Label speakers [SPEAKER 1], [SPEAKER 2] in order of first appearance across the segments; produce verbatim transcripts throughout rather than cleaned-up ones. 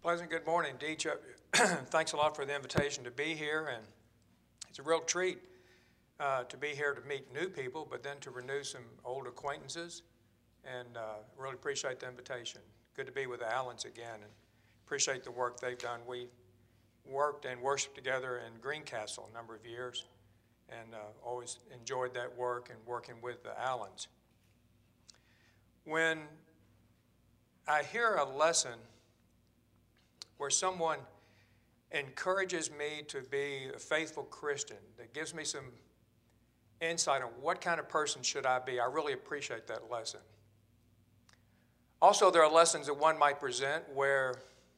[SPEAKER 1] Pleasant good morning to each of you. Thanks a lot for the invitation to be here, and it's a real treat uh, to be here to meet new people, but then to renew some old acquaintances, and uh, really appreciate the invitation. Good to be with the Allens again, and appreciate the work they've done. We worked and worshiped together in Greencastle a number of years, and uh, always enjoyed that work and working with the Allens. When I hear a lesson where someone encourages me to be a faithful Christian, that gives me some insight on what kind of person should I be, I really appreciate that lesson. Also, there are lessons that one might present where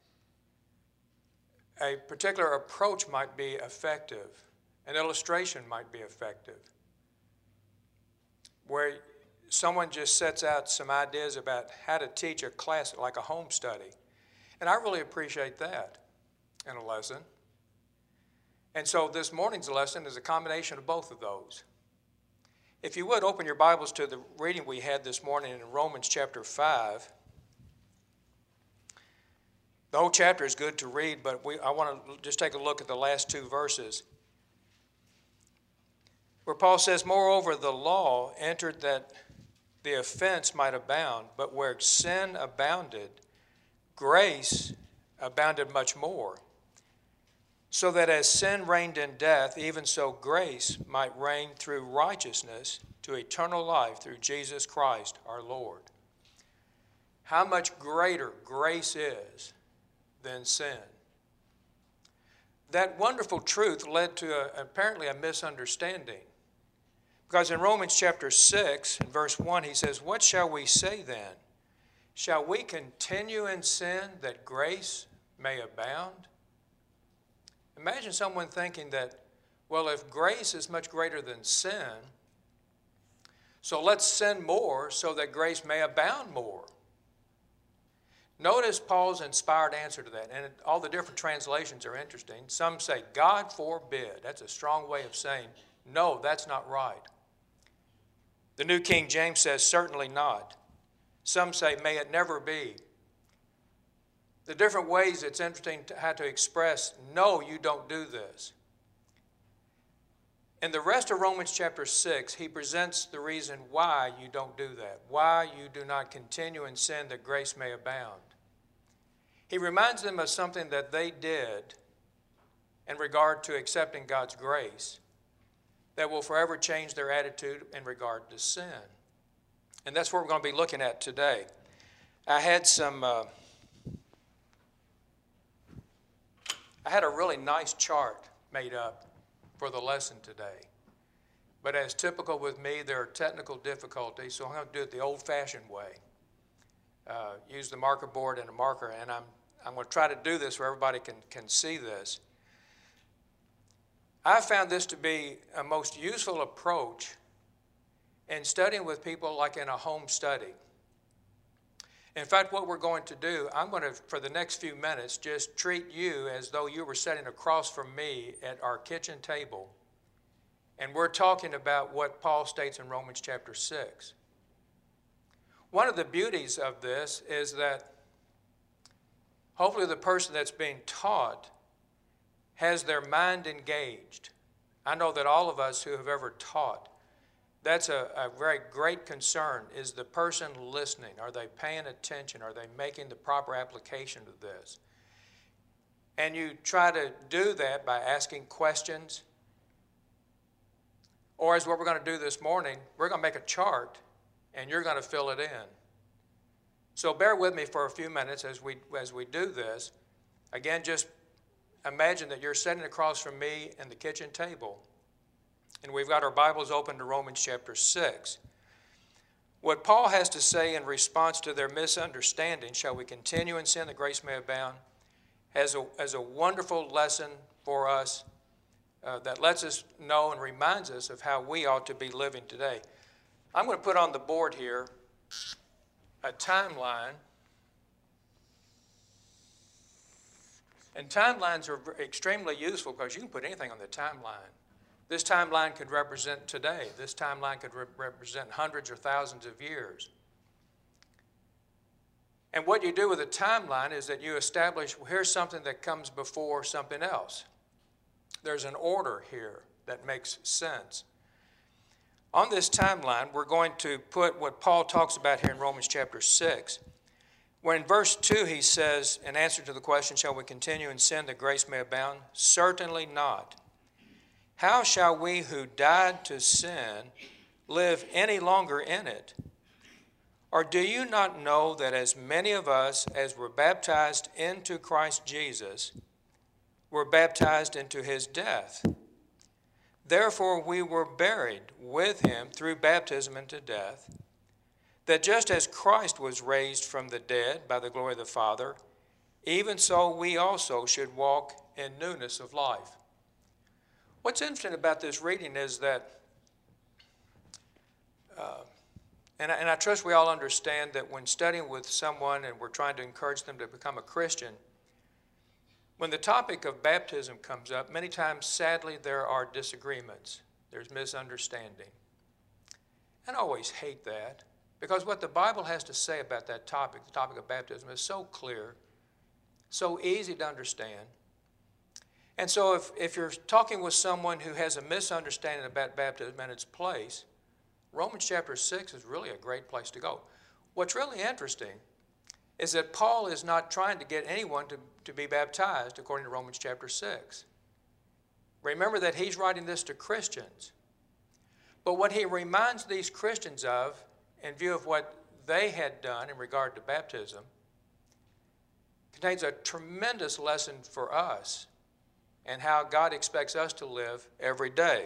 [SPEAKER 1] a particular approach might be effective, an illustration might be effective, where someone just sets out some ideas about how to teach a class like a home study. And I really appreciate that in a lesson. And so this morning's lesson is a combination of both of those. If you would, open your Bibles to the reading we had this morning in Romans chapter five. The whole chapter is good to read, but we, I want to just take a look at the last two verses, where Paul says, "Moreover, the law entered that the offense might abound, but where sin abounded, grace abounded much more, so that as sin reigned in death, even so grace might reign through righteousness to eternal life through Jesus Christ our Lord." How much greater grace is than sin. That wonderful truth led to a, apparently a misunderstanding. Because in Romans chapter six, in verse one, he says, "What shall we say then? Shall we continue in sin that grace may abound?" Imagine someone thinking that, well, if grace is much greater than sin, so let's sin more so that grace may abound more. Notice Paul's inspired answer to that, and it, all the different translations are interesting. Some say, "God forbid." That's a strong way of saying, no, that's not right. The New King James says, "Certainly not." Some say, "May it never be." The different ways, it's interesting to how to express, no, you don't do this. In the rest of Romans chapter six, he presents the reason why you don't do that, why you do not continue in sin that grace may abound. He reminds them of something that they did in regard to accepting God's grace that will forever change their attitude in regard to sin. And that's what we're going to be looking at today. I had some, uh, I had a really nice chart made up for the lesson today. But as typical with me, there are technical difficulties, so I'm going to do it the old-fashioned way. Uh, use the marker board and a marker, and I'm, I'm going to try to do this where everybody can, can see this. I found this to be a most useful approach in studying with people like in a home study. In fact, what we're going to do, I'm going to, for the next few minutes, just treat you as though you were sitting across from me at our kitchen table. And we're talking about what Paul states in Romans chapter six. One of the beauties of this is that hopefully the person that's being taught has their mind engaged. I know that all of us who have ever taught, that's a, a very great concern. Is the person listening? Are they paying attention? Are they making the proper application of this? And you try to do that by asking questions. Or as what we're going to do this morning, we're going to make a chart and you're going to fill it in. So bear with me for a few minutes as we, as we do this. Again, just imagine that you're sitting across from me in the kitchen table, and we've got our Bibles open to Romans chapter six. What Paul has to say in response to their misunderstanding, shall we continue in sin that grace may abound, has a, has a wonderful lesson for us uh, that lets us know and reminds us of how we ought to be living today. I'm going to put on the board here a timeline. And timelines are extremely useful because you can put anything on the timeline. This timeline could represent today. This timeline could re- represent hundreds or thousands of years. And what you do with a timeline is that you establish, well, here's something that comes before something else. There's an order here that makes sense. On this timeline, we're going to put what Paul talks about here in Romans chapter six. Where in verse two he says, in answer to the question, shall we continue in sin that grace may abound? Certainly not. How shall we who died to sin live any longer in it? Or do you not know that as many of us as were baptized into Christ Jesus were baptized into his death? Therefore we were buried with him through baptism into death, that just as Christ was raised from the dead by the glory of the Father, even so we also should walk in newness of life. What's interesting about this reading is that, uh, and, I, and I trust we all understand that when studying with someone and we're trying to encourage them to become a Christian, when the topic of baptism comes up, many times, sadly, there are disagreements. There's misunderstanding. And I always hate that. Because what the Bible has to say about that topic, the topic of baptism, is so clear, so easy to understand. And so if, if you're talking with someone who has a misunderstanding about baptism and its place, Romans chapter six is really a great place to go. What's really interesting is that Paul is not trying to get anyone to, to be baptized according to Romans chapter six. Remember that he's writing this to Christians. But what he reminds these Christians of, in view of what they had done in regard to baptism, contains a tremendous lesson for us and how God expects us to live every day.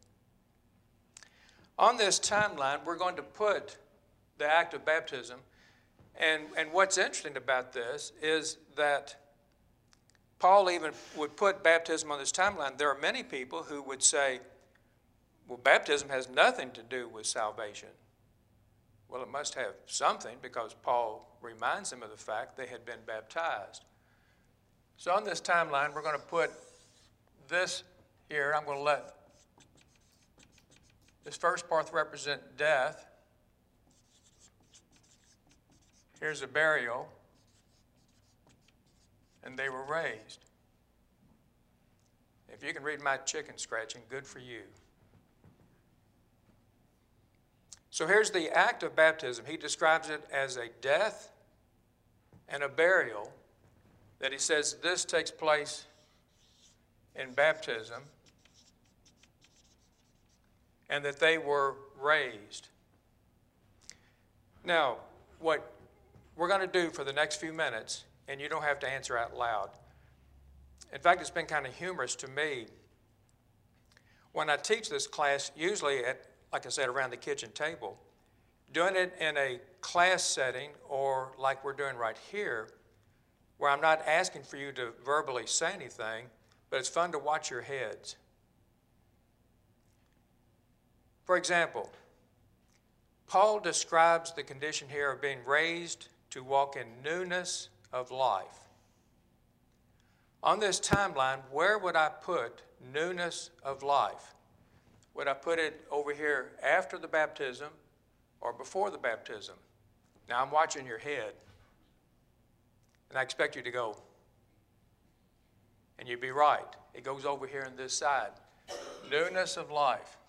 [SPEAKER 1] On this timeline, we're going to put the act of baptism, and, and what's interesting about this is that Paul even would put baptism on this timeline. There are many people who would say, well, baptism has nothing to do with salvation. Well, it must have something, because Paul reminds them of the fact they had been baptized. So on this timeline, we're going to put this here. I'm going to let this first part represent death. Here's a burial. And they were raised. If you can read my chicken scratching, good for you. So here's the act of baptism. He describes it as a death and a burial, that he says this takes place in baptism, and that they were raised. Now, what we're going to do for the next few minutes, and you don't have to answer out loud. In fact, it's been kind of humorous to me. When I teach this class, usually at, like I said, around the kitchen table, doing it in a class setting or like we're doing right here, where I'm not asking for you to verbally say anything, but it's fun to watch your heads. For example, Paul describes the condition here of being raised to walk in newness of life. On this timeline, where would I put newness of life? Would I put it over here after the baptism or before the baptism? Now, I'm watching your head, and I expect you to go. And you'd be right. It goes over here on this side. Newness of life.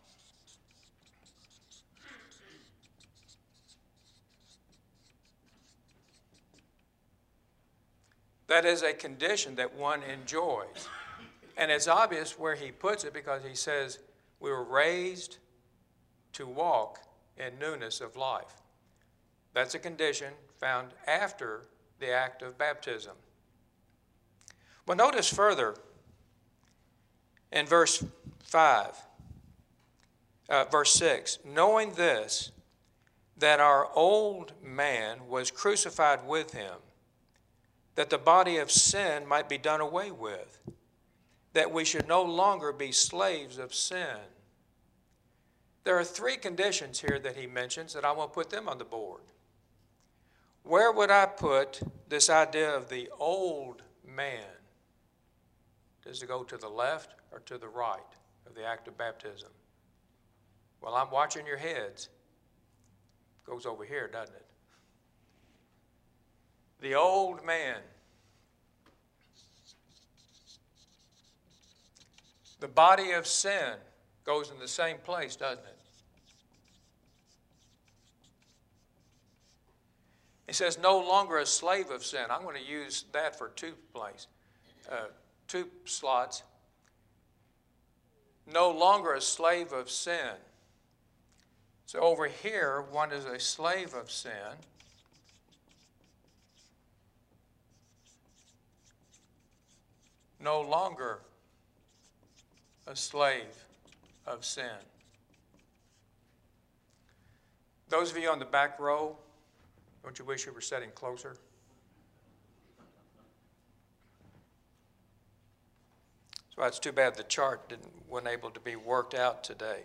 [SPEAKER 1] That is a condition that one enjoys. And it's obvious where he puts it, because he says we were raised to walk in newness of life. That's a condition found after the act of baptism. Well, notice further in verse five, uh, verse six, knowing this, that our old man was crucified with him, that the body of sin might be done away with, that we should no longer be slaves of sin. There are three conditions here that he mentions that I want to put them on the board. Where would I put this idea of the old man? Does it go to the left or to the right of the act of baptism? Well, I'm watching your heads. It goes over here, doesn't it? The old man. The body of sin goes in the same place, doesn't it? He says, no longer a slave of sin. I'm going to use that for two places, uh, two slots. No longer a slave of sin. So over here, one is a slave of sin. No longer a slave of sin. Those of you on the back row, don't you wish you were sitting closer? So it's too bad the chart didn't, wasn't able to be worked out today.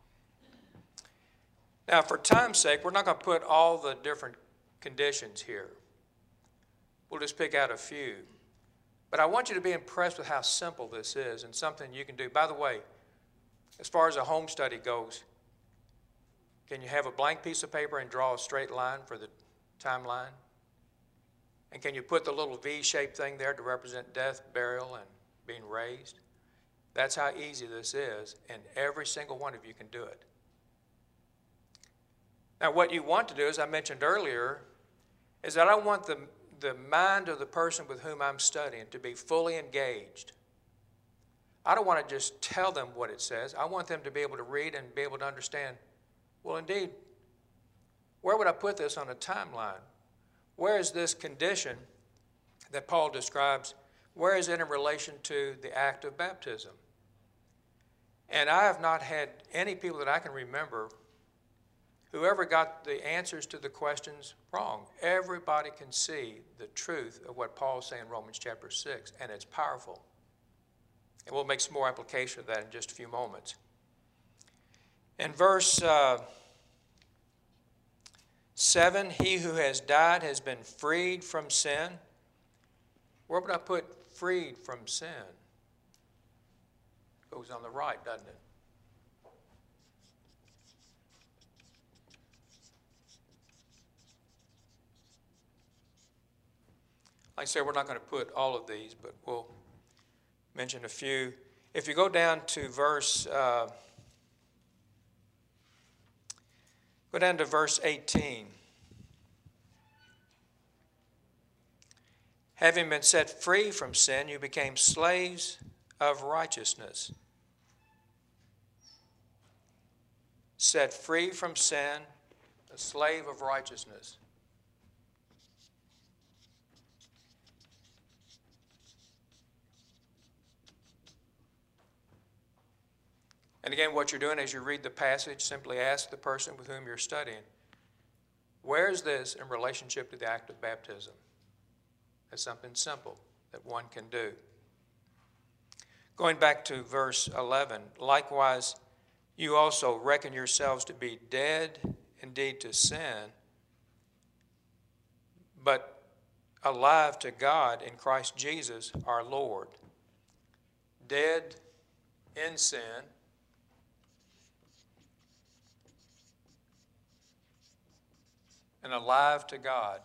[SPEAKER 1] Now, for time's sake, we're not going to put all the different conditions here. We'll just pick out a few. But I want you to be impressed with how simple this is and something you can do. By the way, as far as a home study goes, can you have a blank piece of paper and draw a straight line for the timeline? And can you put the little V-shaped thing there to represent death, burial, and being raised? That's how easy this is, and every single one of you can do it. Now, what you want to do, as I mentioned earlier, is that I want the, the mind of the person with whom I'm studying to be fully engaged. I don't want to just tell them what it says. I want them to be able to read and be able to understand, well, indeed, where would I put this on a timeline? Where is this condition that Paul describes, where is it in relation to the act of baptism? And I have not had any people that I can remember who ever got the answers to the questions wrong. Everybody can see the truth of what Paul is saying in Romans chapter six, and it's powerful. And we'll make some more application of that in just a few moments. In verse uh, seven, he who has died has been freed from sin. Where would I put freed from sin? Goes on the right, doesn't it? Like I said, we're not going to put all of these, but we'll mention a few. If you go down to verse, uh, go down to verse eighteen. Having been set free from sin, you became slaves of righteousness. Set free from sin, a slave of righteousness. And again, what you're doing as you read the passage, simply ask the person with whom you're studying, where is this in relationship to the act of baptism? That's something simple that one can do. Going back to verse eleven, likewise, you also reckon yourselves to be dead indeed to sin, but alive to God in Christ Jesus our Lord. Dead in sin, and alive to God.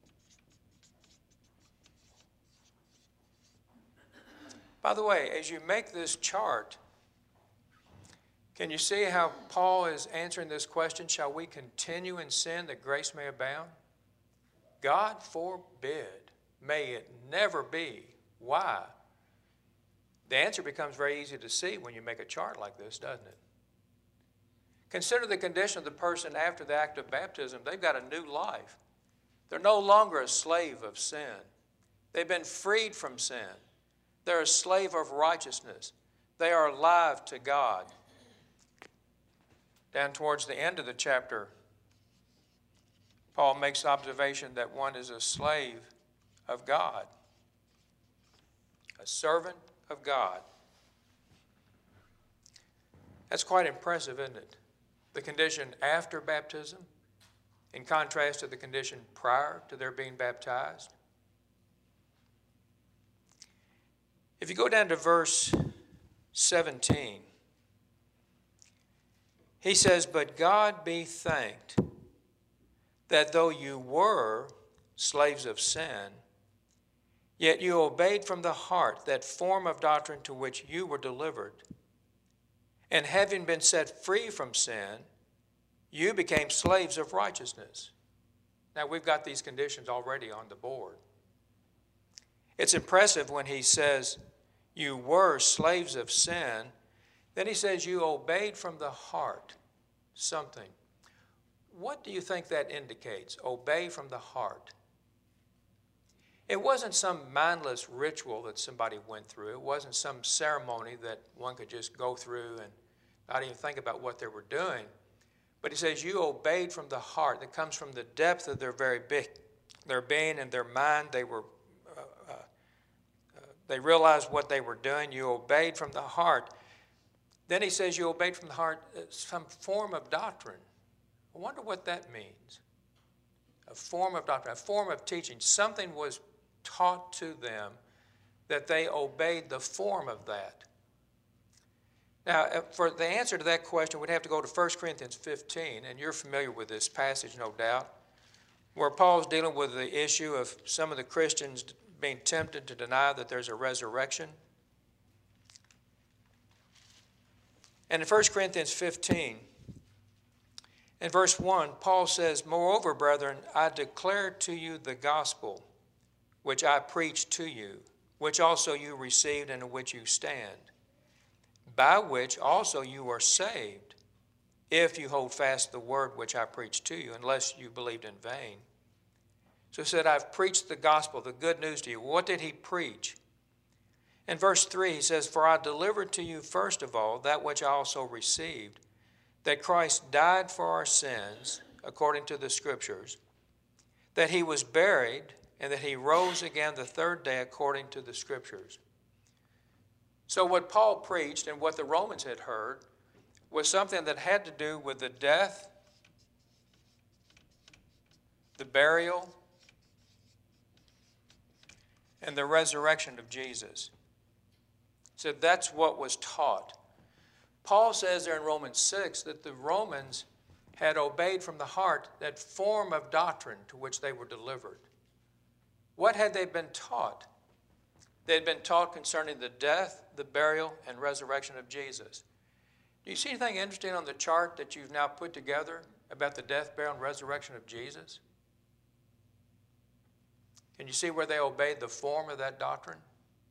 [SPEAKER 1] By the way, as you make this chart, can you see how Paul is answering this question, shall we continue in sin that grace may abound? God forbid. May it never be. Why? The answer becomes very easy to see when you make a chart like this, doesn't it? Consider the condition of the person after the act of baptism. They've got a new life. They're no longer a slave of sin. They've been freed from sin. They're a slave of righteousness. They are alive to God. Down towards the end of the chapter, Paul makes observation that one is a slave of God, a servant of God. That's quite impressive, isn't it? The condition after baptism, in contrast to the condition prior to their being baptized. If you go down to verse seventeen, he says, but God be thanked that though you were slaves of sin, yet you obeyed from the heart that form of doctrine to which you were delivered. And having been set free from sin, you became slaves of righteousness. Now, we've got these conditions already on the board. It's impressive when he says, you were slaves of sin. Then he says, you obeyed from the heart something. What do you think that indicates? Obey from the heart. It wasn't some mindless ritual that somebody went through. It wasn't some ceremony that one could just go through and not even think about what they were doing. But he says, you obeyed from the heart. That comes from the depth of their very be- their being and their mind. They were, uh, uh, uh, they realized what they were doing. You obeyed from the heart. Then he says, you obeyed from the heart uh, some form of doctrine. I wonder what that means. A form of doctrine, a form of teaching. Something was taught to them that they obeyed the form of that. Now, for the answer to that question, we'd have to go to First Corinthians fifteen, and you're familiar with this passage, no doubt, where Paul's dealing with the issue of some of the Christians being tempted to deny that there's a resurrection. And in First Corinthians fifteen, in verse one, Paul says, moreover, brethren, I declare to you the gospel which I preached to you, which also you received and in which you stand, by which also you are saved, if you hold fast the word which I preached to you, unless you believed in vain. So he said, I've preached the gospel, the good news to you. What did he preach? In verse three, he says, for I delivered to you first of all that which I also received, that Christ died for our sins, according to the Scriptures, that he was buried, and that he rose again the third day, according to the Scriptures. So what Paul preached and what the Romans had heard was something that had to do with the death, the burial, and the resurrection of Jesus. So that's what was taught. Paul says there in Romans six that the Romans had obeyed from the heart that form of doctrine to which they were delivered. What had they been taught? They had been taught concerning the death, the burial, and resurrection of Jesus. Do you see anything interesting on the chart that you've now put together about the death, burial, and resurrection of Jesus? Can you see where they obeyed the form of that doctrine?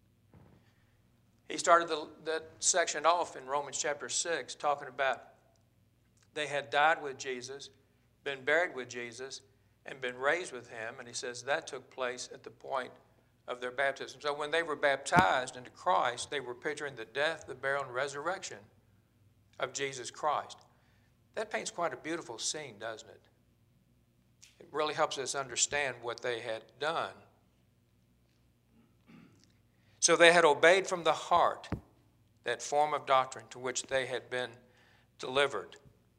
[SPEAKER 1] He started the, that section off in Romans chapter six talking about they had died with Jesus, been buried with Jesus, and been raised with him. And he says that took place at the point of their baptism. So when they were baptized into Christ, they were picturing the death, the burial, and resurrection of Jesus Christ. That paints quite a beautiful scene, doesn't it? It really helps us understand what they had done. So they had obeyed from the heart that form of doctrine to which they had been delivered.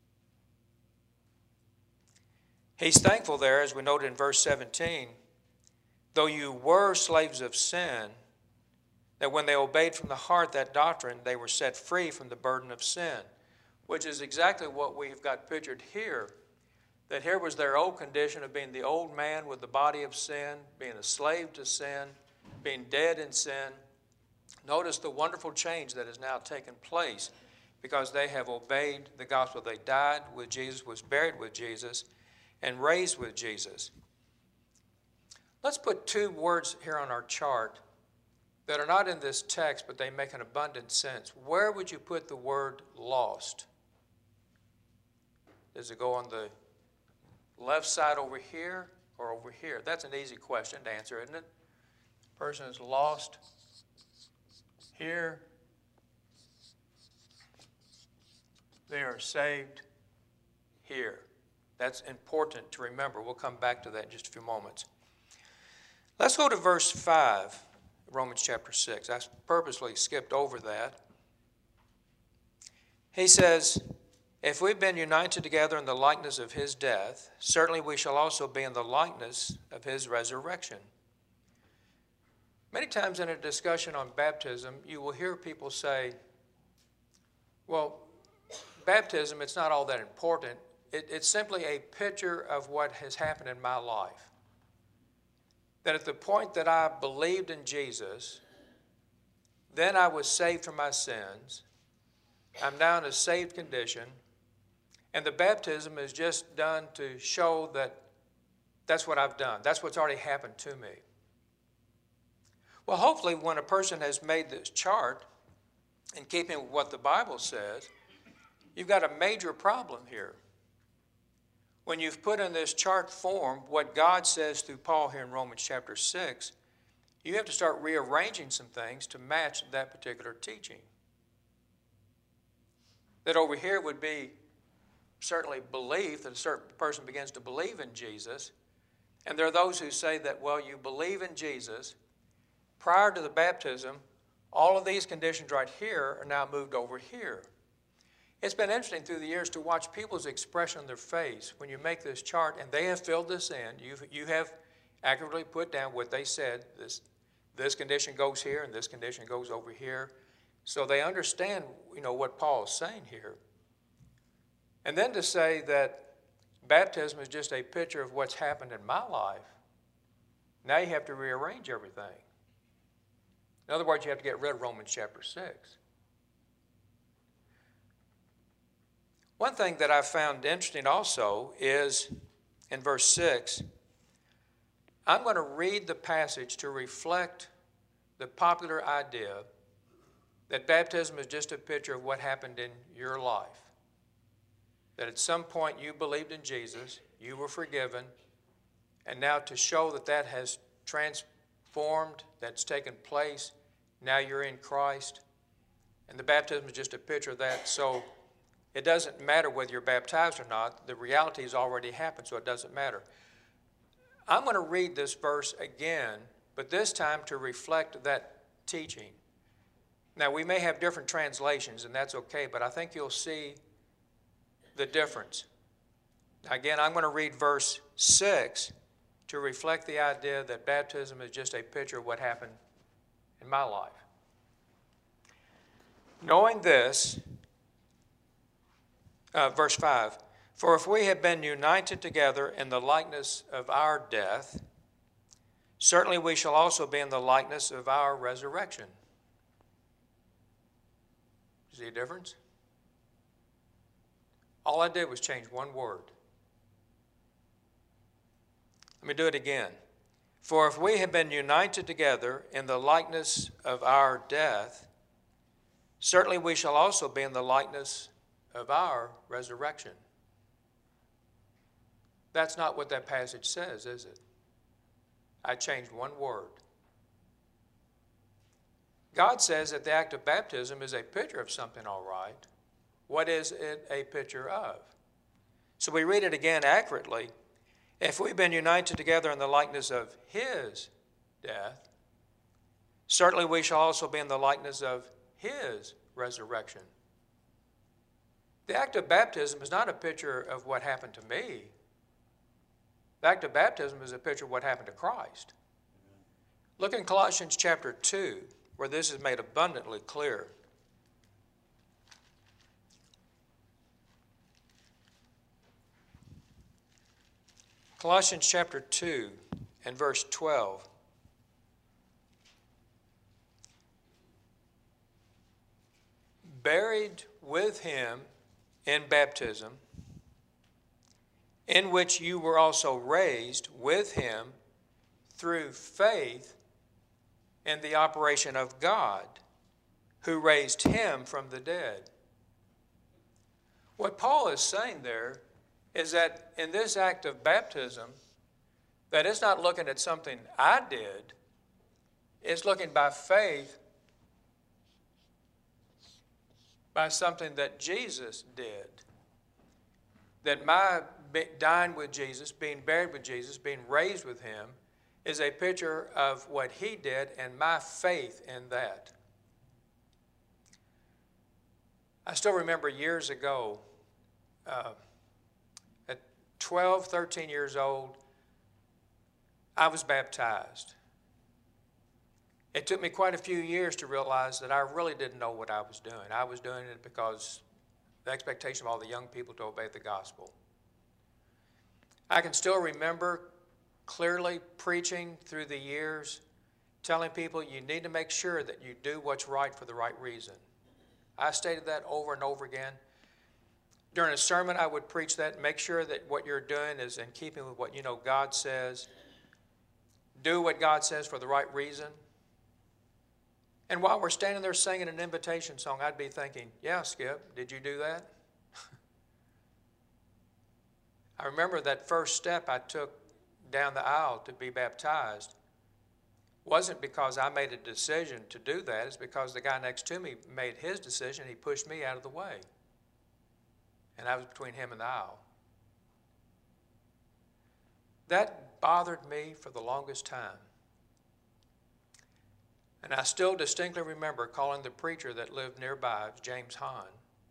[SPEAKER 1] He's thankful there, as we noted in verse seventeen, though you were slaves of sin, that when they obeyed from the heart that doctrine, they were set free from the burden of sin, which is exactly what we've got pictured here, that here was their old condition of being the old man with the body of sin, being a slave to sin, being dead in sin. Notice the wonderful change that has now taken place because they have obeyed the gospel. They died with Jesus, was buried with Jesus, and raised with Jesus. Let's put two words here on our chart that are not in this text, but they make an abundant sense. Where would you put the word lost? Does it go on the left side over here or over here? That's an easy question to answer, isn't it? The person is lost here. They are saved here. That's important to remember. We'll come back to that in just a few moments. Let's go to verse five, Romans chapter six. I purposely skipped over that. He says, if we've been united together in the likeness of his death, certainly we shall also be in the likeness of his resurrection. Many times in a discussion on baptism, you will hear people say, well, baptism, it's not all that important. It, it's simply a picture of what has happened in my life. that at the point that I believed in Jesus, then I was saved from my sins. I'm now in a saved condition. And the baptism is just done to show that that's what I've done. That's what's already happened to me. Well, hopefully when a person has made this chart, in keeping with what the Bible says, you've got a major problem here. When you've put in this chart form what God says through Paul here in Romans chapter six, you have to start rearranging some things to match that particular teaching. That over here would be certainly belief, that a certain person begins to believe in Jesus. And there are those who say that, well, you believe in Jesus. Prior to the baptism, all of these conditions right here are now moved over here. It's been interesting through the years to watch people's expression on their face when you make this chart, and they have filled this in. You've, you have accurately put down what they said. This, this condition goes here, and this condition goes over here. So they understand, you know, what Paul is saying here. And then to say that baptism is just a picture of what's happened in my life, now you have to rearrange everything. In other words, you have to get rid of Romans chapter six. One thing that I found interesting also is in verse six, I'm going to read the passage to reflect the popular idea that baptism is just a picture of what happened in your life. That at some point you believed in Jesus, you were forgiven, and now to show that that has transformed, that's taken place, now you're in Christ, and the baptism is just a picture of that. So it doesn't matter whether you're baptized or not. The reality has already happened, so it doesn't matter. I'm going to read this verse again, but this time to reflect that teaching. Now, we may have different translations, and that's okay, but I think you'll see the difference. Now, again, I'm going to read verse six to reflect the idea that baptism is just a picture of what happened in my life. Knowing this, uh, verse five, for if we have been united together in the likeness of our death, certainly we shall also be in the likeness of our resurrection. See a difference? All I did was change one word. Let me do it again. For if we have been united together in the likeness of our death, certainly we shall also be in the likeness of our resurrection. That's not what that passage says, is it? I changed one word. God says that the act of baptism is a picture of something, all right. What is it a picture of? So we read it again accurately. If we've been united together in the likeness of his death, certainly we shall also be in the likeness of his resurrection. The act of baptism is not a picture of what happened to me. The act of baptism is a picture of what happened to Christ. Look in Colossians chapter two, where this is made abundantly clear. Colossians chapter two and verse twelve. Buried with him in baptism, in which you were also raised with him through faith in the operation of God, who raised him from the dead. What Paul is saying there is that in this act of baptism, that it's not looking at something I did, it's looking by faith by something that Jesus did. That my dying with Jesus, being buried with Jesus, being raised with him, is a picture of what he did and my faith in that. I still remember years ago, uh, at twelve, thirteen years old, I was baptized. It took me quite a few years to realize that I really didn't know what I was doing. I was doing it because the expectation of all the young people to obey the gospel. I can still remember clearly preaching through the years, telling people you need to make sure that you do what's right for the right reason. I stated that over and over again. During a sermon, I would preach that. Make sure that what you're doing is in keeping with what you know God says. Do what God says for the right reason. And while we're standing there singing an invitation song, I'd be thinking, yeah, Skip, did you do that? I remember that first step I took down the aisle to be baptized wasn't because I made a decision to do that. It's because the guy next to me made his decision. He pushed me out of the way. And I was between him and the aisle. That bothered me for the longest time. And I still distinctly remember calling the preacher that lived nearby, James Hahn.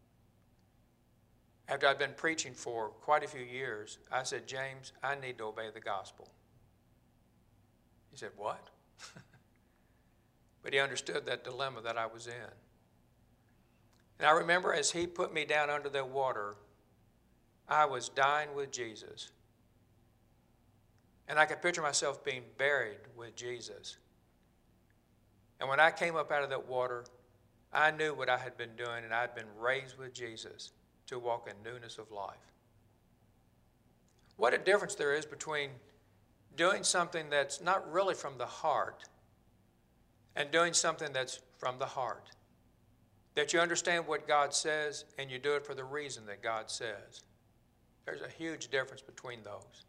[SPEAKER 1] After I'd been preaching for quite a few years, I said, James, I need to obey the gospel. He said, what? But he understood that dilemma that I was in. And I remember as he put me down under the water, I was dying with Jesus. And I could picture myself being buried with Jesus. And when I came up out of that water, I knew what I had been doing, and I had been raised with Jesus to walk in newness of life. What a difference there is between doing something that's not really from the heart and doing something that's from the heart. That you understand what God says and you do it for the reason that God says. There's a huge difference between those.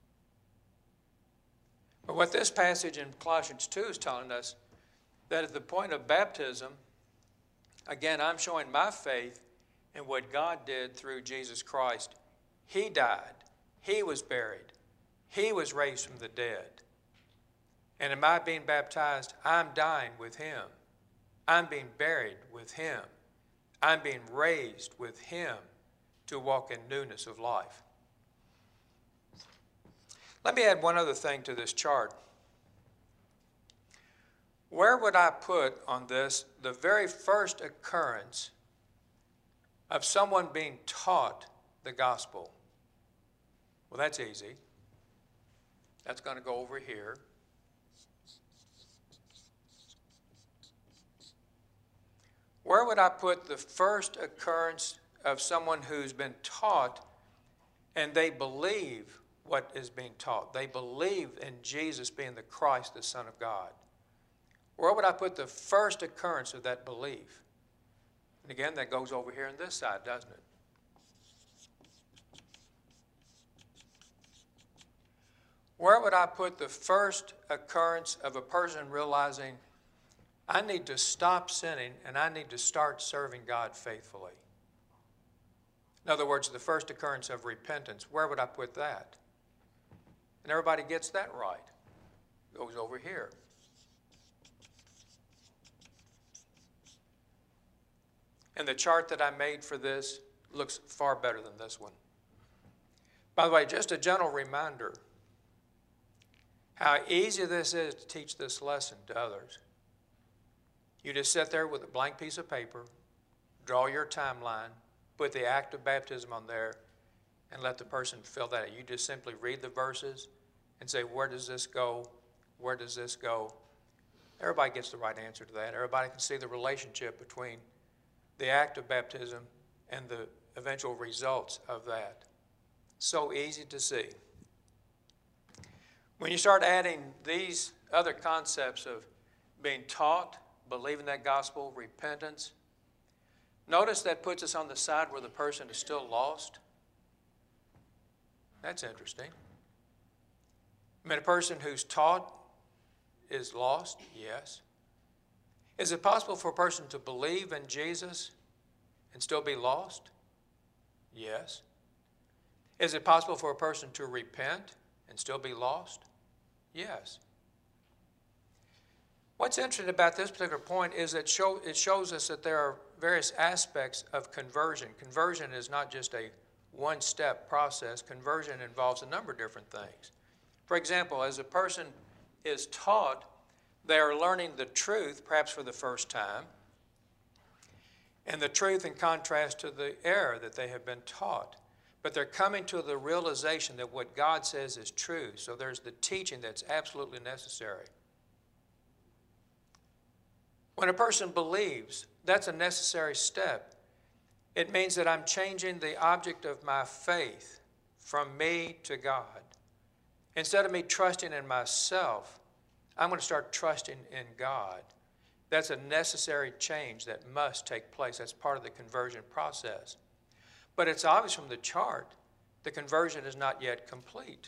[SPEAKER 1] But what this passage in Colossians two is telling us, that at the point of baptism, again, I'm showing my faith in what God did through Jesus Christ. He died. He was buried. He was raised from the dead. And in my being baptized, I'm dying with him. I'm being buried with him. I'm being raised with him to walk in newness of life. Let me add one other thing to this chart. Where would I put on this the very first occurrence of someone being taught the gospel? Well, that's easy. That's going to go over here. Where would I put the first occurrence of someone who's been taught and they believe what is being taught? They believe in Jesus being the Christ, the Son of God. Where would I put the first occurrence of that belief? And again, that goes over here on this side, doesn't it? Where would I put the first occurrence of a person realizing, I need to stop sinning and I need to start serving God faithfully? In other words, the first occurrence of repentance, where would I put that? And everybody gets that right. It goes over here. And the chart that I made for this looks far better than this one. By the way, just a gentle reminder how easy this is to teach this lesson to others. You just sit there with a blank piece of paper, draw your timeline, put the act of baptism on there, and let the person fill that out. You just simply read the verses and say, where does this go? Where does this go? Everybody gets the right answer to that. Everybody can see the relationship between the act of baptism and the eventual results of that. So easy to see. When you start adding these other concepts of being taught, believing that gospel, repentance, notice that puts us on the side where the person is still lost. That's interesting. I mean, a person who's taught is lost? Yes. Is it possible for a person to believe in Jesus and still be lost? Yes. Is it possible for a person to repent and still be lost? Yes. What's interesting about this particular point is that show, it shows us that there are various aspects of conversion. Conversion is not just a one-step process. Conversion involves a number of different things. For example, as a person is taught, they are learning the truth, perhaps for the first time, and the truth in contrast to the error that they have been taught. but they're coming to the realization that what God says is true. So there's the teaching that's absolutely necessary. When a person believes, that's a necessary step. It means that I'm changing the object of my faith from me to God. Instead of me trusting in myself, I'm going to start trusting in God. That's a necessary change that must take place. That's part of the conversion process. But it's obvious from the chart, the conversion is not yet complete.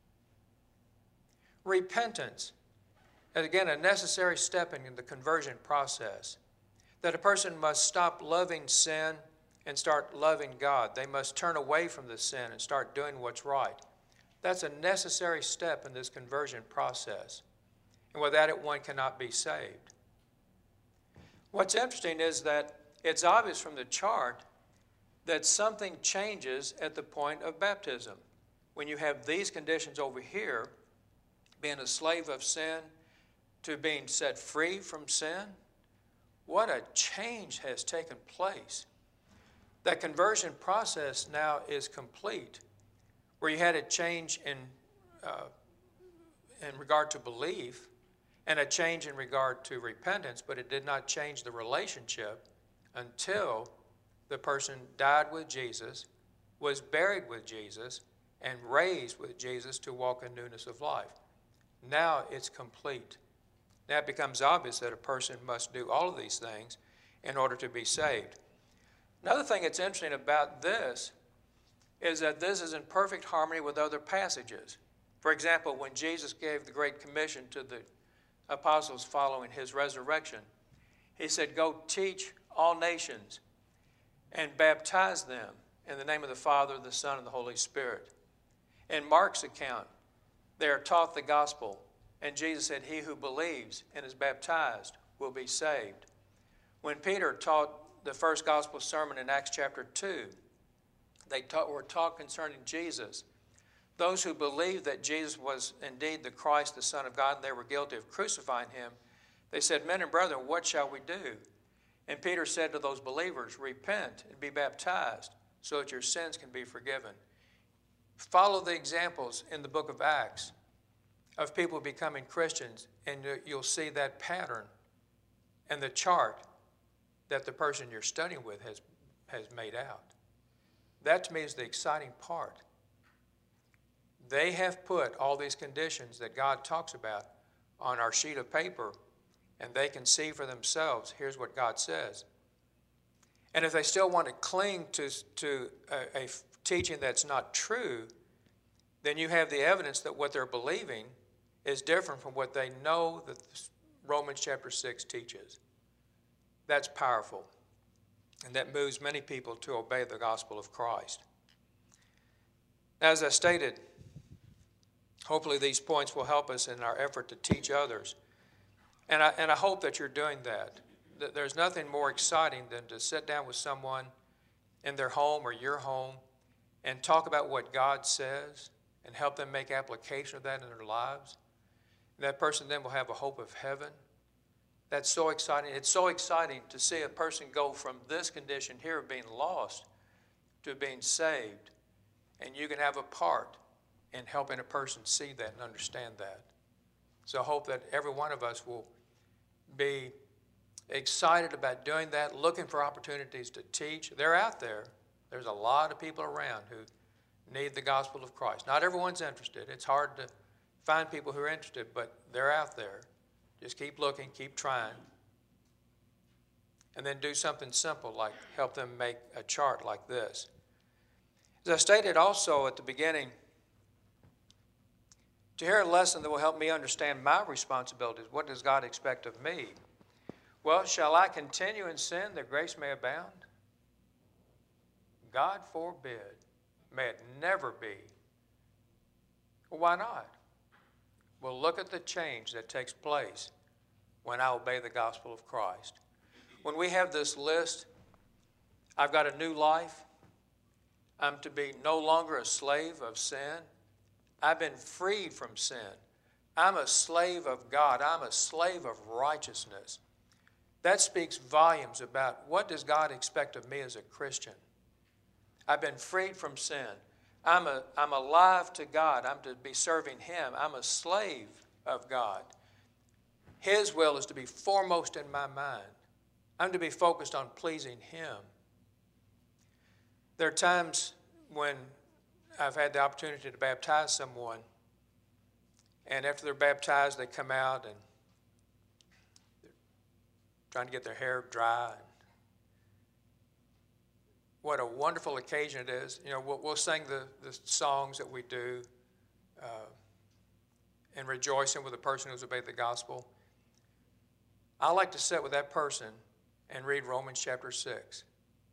[SPEAKER 1] Repentance, again, a necessary step in the conversion process. That a person must stop loving sin and start loving God. They must turn away from the sin and start doing what's right. That's a necessary step in this conversion process. And without it, one cannot be saved. What's interesting is that it's obvious from the chart that something changes at the point of baptism. When you have these conditions over here, being a slave of sin to being set free from sin, what a change has taken place. That conversion process now is complete, where you had a change in, uh, in regard to belief and a change in regard to repentance, but it did not change the relationship until the person died with Jesus, was buried with Jesus, and raised with Jesus to walk in newness of life. Now it's complete. Now it becomes obvious that a person must do all of these things in order to be saved. Another thing that's interesting about this is that this is in perfect harmony with other passages. For example, when Jesus gave the Great Commission to the apostles following his resurrection, he said, "Go teach all nations and baptize them in the name of the Father, the Son, and the Holy Spirit." In Mark's account, they are taught the gospel, and Jesus said, "He who believes and is baptized will be saved." When Peter taught the first gospel sermon in Acts chapter two, they taught, were taught concerning Jesus. Those who believed that Jesus was indeed the Christ, the Son of God, and they were guilty of crucifying him, they said, "Men and brethren, what shall we do?" And Peter said to those believers, "Repent and be baptized so that your sins can be forgiven." Follow the examples in the book of Acts of people becoming Christians, and you'll see that pattern and the chart that the person you're studying with has, has made out. That to me is the exciting part. They have put all these conditions that God talks about on our sheet of paper, and they can see for themselves, here's what God says. And if they still want to cling to, to a, a teaching that's not true, then you have the evidence that what they're believing is different from what they know that Romans chapter six teaches. That's powerful, and that moves many people to obey the gospel of Christ. As I stated, hopefully these points will help us in our effort to teach others. And I, and I hope that you're doing that. There's nothing more exciting than to sit down with someone in their home or your home and talk about what God says and help them make application of that in their lives. And that person then will have a hope of heaven. That's so exciting. It's so exciting to see a person go from this condition here of being lost to being saved. And you can have a part in helping a person see that and understand that. So I hope that every one of us will be excited about doing that, looking for opportunities to teach. They're out there. There's a lot of people around who need the gospel of Christ. Not everyone's interested. It's hard to find people who are interested, but they're out there. Just keep looking, keep trying. And then do something simple like help them make a chart like this. As I stated also at the beginning, to hear a lesson that will help me understand my responsibilities, what does God expect of me? Well, shall I continue in sin that grace may abound? God forbid. May it never be. Well, why not? Well, look at the change that takes place when I obey the gospel of Christ. When we have this list, I've got a new life. I'm to be no longer a slave of sin. I've been freed from sin. I'm a slave of God. I'm a slave of righteousness. That speaks volumes about what does God expect of me as a Christian. I've been freed from sin. I'm, a, I'm alive to God. I'm to be serving Him. I'm a slave of God. His will is to be foremost in my mind. I'm to be focused on pleasing Him. There are times when I've had the opportunity to baptize someone, and after they're baptized, they come out and they're trying to get their hair dry. And what a wonderful occasion it is. You know, we'll, we'll sing the, the songs that we do uh, and rejoicing with the person who's obeyed the gospel. I like to sit with that person and read Romans chapter six.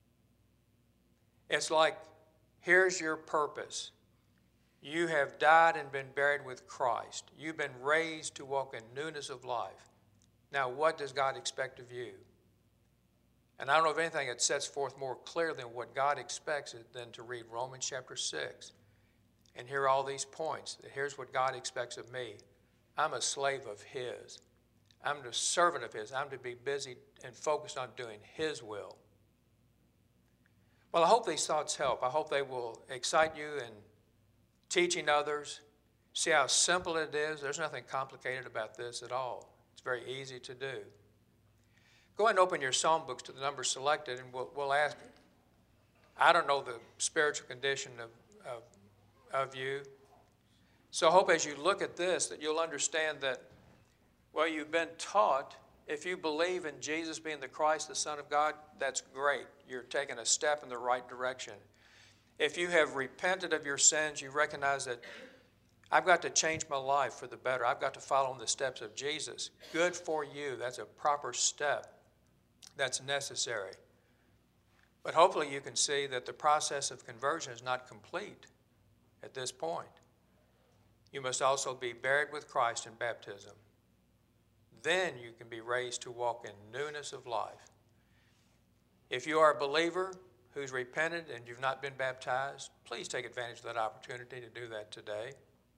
[SPEAKER 1] It's like, here's your purpose. You have died and been buried with Christ. You've been raised to walk in newness of life. Now, what does God expect of you? And I don't know of anything that sets forth more clear than what God expects than to read Romans chapter six and hear all these points. That here's what God expects of me. I'm a slave of His. I'm a servant of His. I'm to be busy and focused on doing His will. Well, I hope these thoughts help. I hope they will excite you in teaching others. See how simple it is. There's nothing complicated about this at all. It's very easy to do. Go ahead and open your psalm books to the number selected, and we'll, we'll ask. I don't know the spiritual condition of, of, of you. So I hope as you look at this that you'll understand that, well, you've been taught, if you believe in Jesus being the Christ, the Son of God, that's great. You're taking a step in the right direction. If you have repented of your sins, you recognize that I've got to change my life for the better. I've got to follow in the steps of Jesus. Good for you. That's a proper step. That's necessary. But hopefully you can see that the process of conversion is not complete at this point. You must also be buried with Christ in baptism. Then you can be raised to walk in newness of life. If you are a believer who's repented and you've not been baptized, please take advantage of that opportunity to do that today.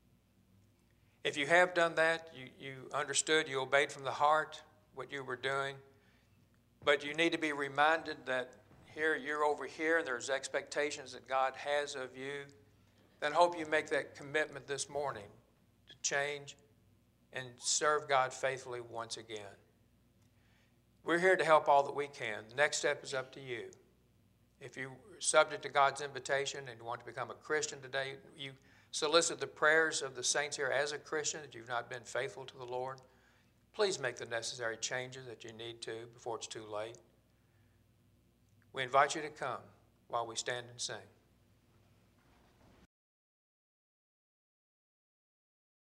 [SPEAKER 1] If you have done that, you, you understood, you obeyed from the heart what you were doing, but you need to be reminded that here you're over here and there's expectations that God has of you, then hope you make that commitment this morning to change and serve God faithfully once again. We're here to help all that we can. The next step is up to you. If you're subject to God's invitation and you want to become a Christian today, you solicit the prayers of the saints here as a Christian that you've not been faithful to the Lord. Please make the necessary changes that you need to before it's too late. We invite you to come while we stand and sing.